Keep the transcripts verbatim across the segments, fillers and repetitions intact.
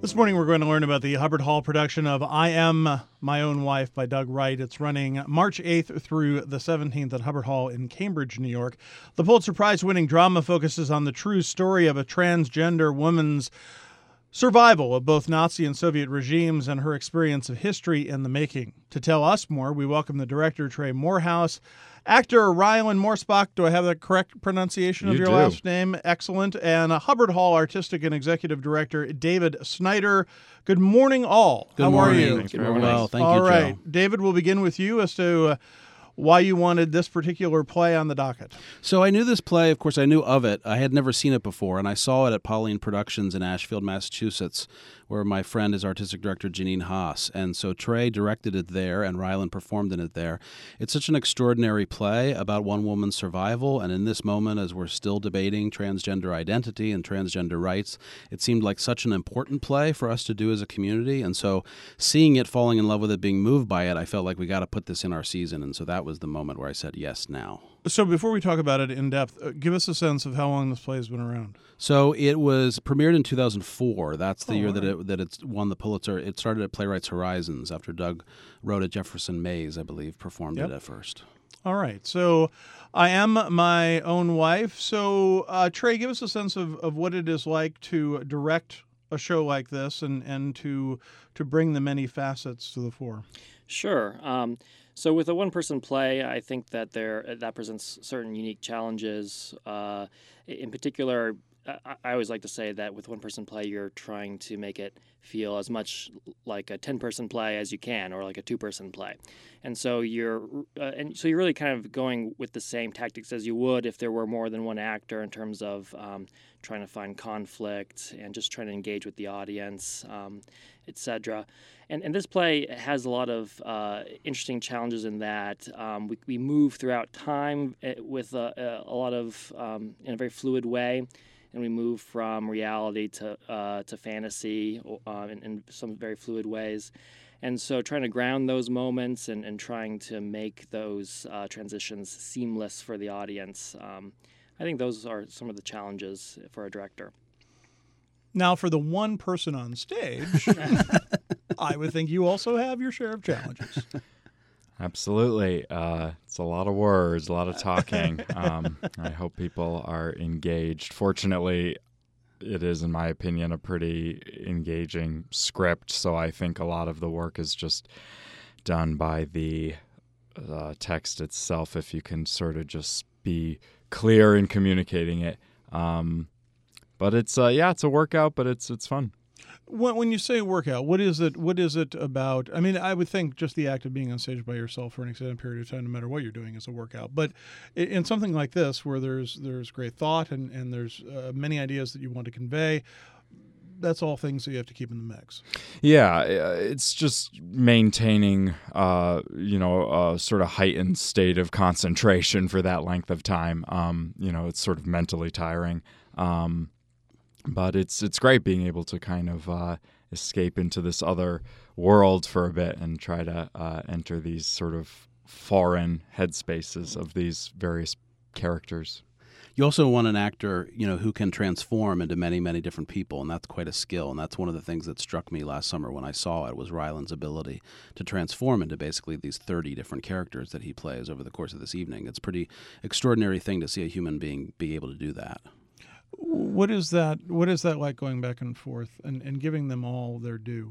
This morning we're going to learn about the Hubbard Hall production of I Am My Own Wife by Doug Wright. It's running March eighth through the seventeenth at Hubbard Hall in Cambridge, New York. The Pulitzer Prize-winning drama focuses on the true story of a transgender woman's survival of both Nazi and Soviet regimes and her experience of history in the making. To tell us more, we welcome the director, Trey Morehouse, actor Rylan Morsbach. Do I have the correct pronunciation of You your do. last name? Excellent. And uh, Hubbard Hall artistic and executive director, David Snyder. Good morning, all. Good How morning. are you? Thanks for We're having well, us. thank all you, Joe. right. David, we'll begin with you as to uh, why you wanted this particular play on the docket. So I knew this play, of course, I knew of it. I had never seen it before, and I saw it at Pauline Productions in Ashfield, Massachusetts, where my friend is artistic director Janine Haas. And so Trey directed it there, and Rylan performed in it there. It's such an extraordinary play about one woman's survival, and in this moment, as we're still debating transgender identity and transgender rights, it seemed like such an important play for us to do as a community. And so seeing it, falling in love with it, being moved by it, I felt like we got to put this in our season. And so that was the moment where I said, yes, now. So before we talk about it in depth, uh, give us a sense of how long this play has been around. So it was premiered in two thousand four. That's the Oh, year that right. it that it's won the Pulitzer. It started at Playwrights Horizons after Doug wrote it. Jefferson Mays, I believe, performed Yep. it at first. All right. So I Am My Own Wife. So, uh, Trey, give us a sense of, of what it is like to direct a show like this and, and to to bring the many facets to the fore. Sure. Um, so with a one-person play, I think that there that presents certain unique challenges. Uh, in particular, I, I always like to say that with one-person play, you're trying to make it feel as much like a ten-person play as you can, or like a two-person play. And so you're uh, and so you're really kind of going with the same tactics as you would if there were more than one actor in terms of um, trying to find conflict and just trying to engage with the audience, um, et cetera. And, and this play has a lot of uh, interesting challenges in that um, we, we move throughout time with a, a lot of, um, in a very fluid way, and we move from reality to uh, to fantasy uh, in, in some very fluid ways. And so trying to ground those moments and, and trying to make those uh, transitions seamless for the audience, um, I think those are some of the challenges for a director. Now, for the one person on stage, I would think you also have your share of challenges. Absolutely. Uh, it's a lot of words, a lot of talking. Um, I hope people are engaged. Fortunately, it is, in my opinion, a pretty engaging script, so I think a lot of the work is just done by the uh, text itself, if you can sort of just be clear in communicating it. Um, but it's, uh, yeah, it's a workout, but it's it's fun. When, when you say workout, what is it? What is it about? I mean, I would think just the act of being on stage by yourself for an extended period of time, no matter what you're doing, is a workout. But in, in something like this, where there's there's great thought and and there's uh, many ideas that you want to convey, that's all things that you have to keep in the mix. Yeah, it's just maintaining, uh, you know, a sort of heightened state of concentration for that length of time. Um, you know, it's sort of mentally tiring. Um, But it's it's great being able to kind of uh, escape into this other world for a bit and try to uh, enter these sort of foreign headspaces of these various characters. You also want an actor, you know, who can transform into many, many different people, and that's quite a skill. And that's one of the things that struck me last summer when I saw it was Rylan's ability to transform into basically these thirty different characters that he plays over the course of this evening. It's a pretty extraordinary thing to see a human being be able to do that. What is that? What is that like going back and forth and, and giving them all their due?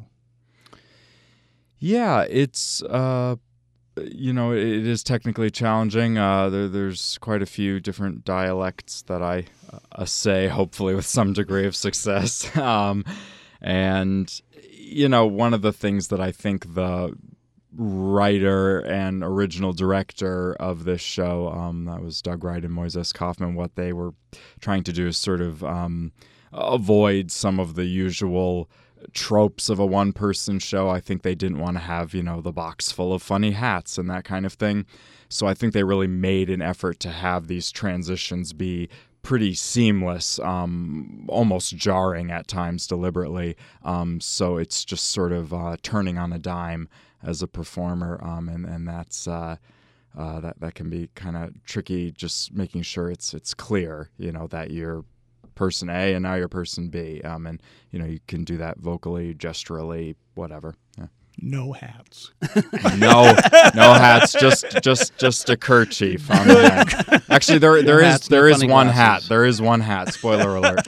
Yeah, it's uh, you know it is technically challenging. Uh, there, there's quite a few different dialects that I uh, say, hopefully with some degree of success. um, and you know, one of the things that I think the writer and original director of this show, um, that was Doug Wright and Moises Kaufman, what they were trying to do is sort of um, avoid some of the usual tropes of a one-person show. I think they didn't want to have, you know, the box full of funny hats and that kind of thing. So I think they really made an effort to have these transitions be pretty seamless, um, almost jarring at times deliberately. Um, so it's just sort of uh, turning on a dime as a performer, um, and and that's uh, uh, that that can be kind of tricky. Just making sure it's it's clear, you know, that you're person A and now you're person B. Um, and, you know, you can do that vocally, gesturally, whatever. Yeah. No hats. No, no hats. Just, just, just a kerchief on the head. Actually, there, there No is, hats, no there is funny one glasses. hat. There is one hat. Spoiler alert.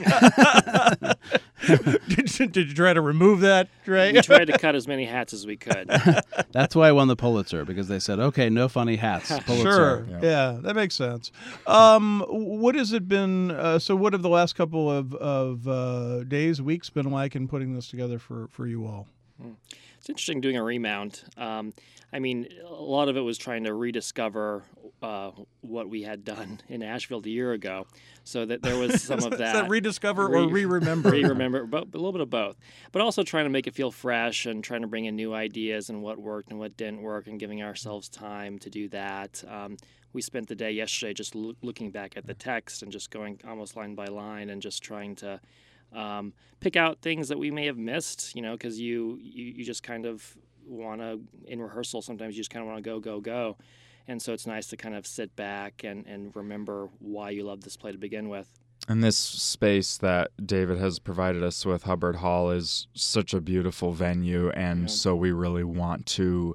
did, you, did you try to remove that, Trey? We tried to cut as many hats as we could. That's why I won the Pulitzer, because they said, okay, no funny hats. Pulitzer. Sure. Yeah. Yeah. that makes sense. Um, what has it been? Uh, so, what have the last couple of of uh, days, weeks been like in putting this together for for you all? It's interesting doing a remount. Um, I mean, a lot of it was trying to rediscover uh, what we had done in Asheville a year ago. So that there was some of Is that. that rediscover Re- or re-remember? Re-remember, but a little bit of both. But also trying to make it feel fresh and trying to bring in new ideas and what worked and what didn't work and giving ourselves time to do that. Um, we spent the day yesterday just loo- looking back at the text and just going almost line by line and just trying to um, pick out things that we may have missed, you know, because you, you, you just kind of want to, in rehearsal, sometimes you just kind of want to go, go, go. And so it's nice to kind of sit back and, and remember why you love this play to begin with. And this space that David has provided us with, Hubbard Hall, is such a beautiful venue, and Yeah. so we really want to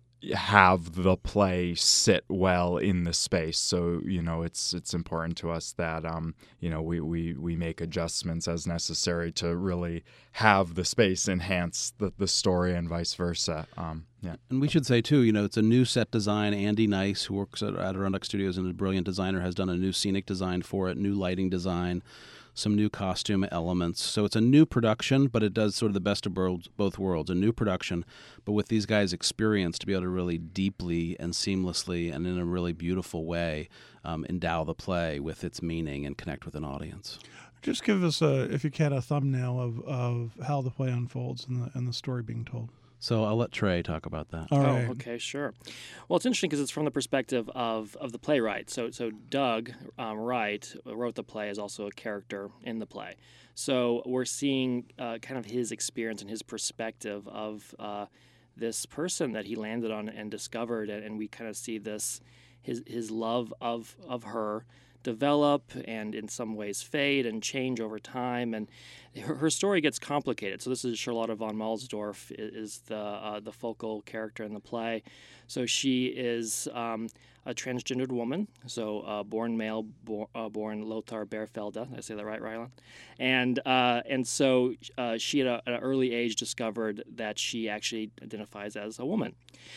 have the play sit well in the space. So, you know, it's it's important to us that, um, you know, we, we, we make adjustments as necessary to really have the space enhance the, the story and vice versa. Um, yeah. And we should say, too, you know, it's a new set design. Andy Nice, who works at Adirondack Studios and is a brilliant designer, has done a new scenic design for it, new lighting design, some new costume elements. So it's a new production, but it does sort of the best of worlds, both worlds. A new production, but with these guys' experience to be able to really deeply and seamlessly and in a really beautiful way um, endow the play with its meaning and connect with an audience. Just give us, a, if you can, a thumbnail of, of how the play unfolds and the, and the story being told. So I'll let Trey talk about that. All right. Oh, okay, sure. Well, it's interesting because it's from the perspective of, of the playwright. So, so Doug um, Wright wrote the play as also a character in the play. So we're seeing uh, kind of his experience and his perspective of uh, this person that he landed on and discovered, and, and we kind of see this his his love of of her develop and in some ways fade and change over time, and her, her story gets complicated. So this is Charlotta von Malsdorf is the uh, the focal character in the play. So she is um, a transgendered woman, so uh, born male, bo- uh, born Lothar Bärfelde. Did I say that right, Rylan? And uh, and so uh, she at, a, at an early age discovered that she actually identifies as a woman.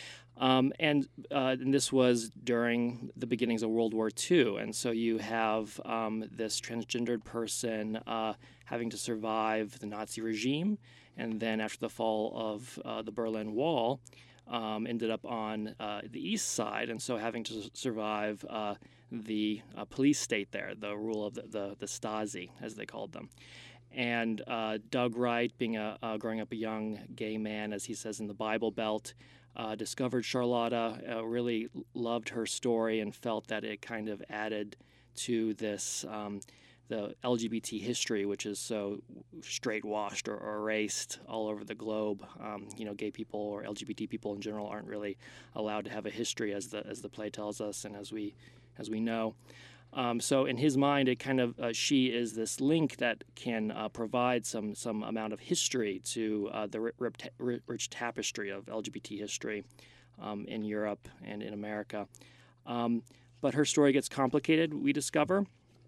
Um, and, uh, and this was during the beginnings of World War Two. And so you have um, this transgendered person uh, having to survive the Nazi regime. And then after the fall of uh, the Berlin Wall, um, ended up on uh, the east side. And so having to survive uh, the uh, police state there, the rule of the, the, the Stasi, as they called them. And uh, Doug Wright, being a uh, growing up a young gay man, as he says in the Bible Belt, Uh, discovered Charlotta, uh, really loved her story, and felt that it kind of added to this um, the L G B T history, which is so straight washed or, or erased all over the globe. Um, you know, gay people or L G B T people in general aren't really allowed to have a history, as the as the play tells us, and as we as we know. Um, so in his mind, it kind of uh, she is this link that can uh, provide some some amount of history to uh, the rich, rich tapestry of L G B T history um, in Europe and in America. Um, but her story gets complicated, we discover,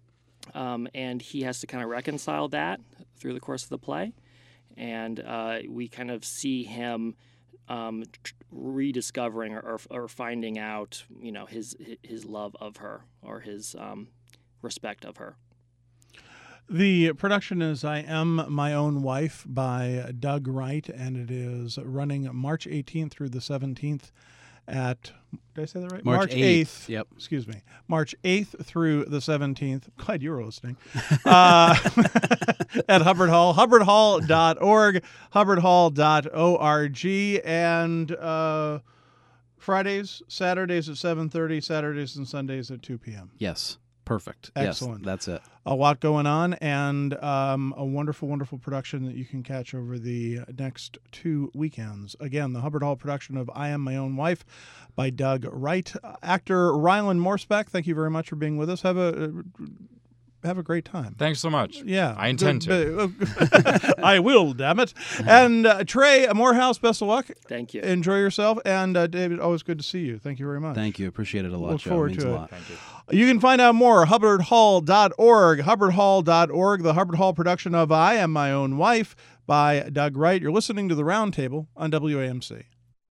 um, and he has to kind of reconcile that through the course of the play. And uh, we kind of see him um, tr- rediscovering or, or, or finding out, you know, his his love of her or his um, respect of her. The production is I Am My Own Wife by Doug Wright, and it is running March eighteenth through the seventeenth at, did I say that right? March eighth. Yep. Excuse me. March eighth through the seventeenth. Glad you were listening. Uh, at Hubbard Hall, hubbard hall dot org, hubbard hall dot org, and uh, Fridays, Saturdays at seven thirty, Saturdays and Sundays at two p.m. Yes. Perfect. Excellent. Yes, that's it. A lot going on, and um, a wonderful, wonderful production that you can catch over the next two weekends. Again, the Hubbard Hall production of I Am My Own Wife by Doug Wright. Actor Rylan Morspach, thank you very much for being with us. Have a have a great time. Thanks so much. Yeah. I intend to. I will, damn it. And uh, Trey Morehouse, best of luck. Thank you. Enjoy yourself. And uh, David, always good to see you. Thank you very much. Thank you. Appreciate it a lot, Look Joe. forward It means to a it. lot. Thank you. You can find out more, hubbard hall dot org, hubbard hall dot org, the Hubbard Hall production of I Am My Own Wife by Doug Wright. You're listening to The Roundtable on W A M C.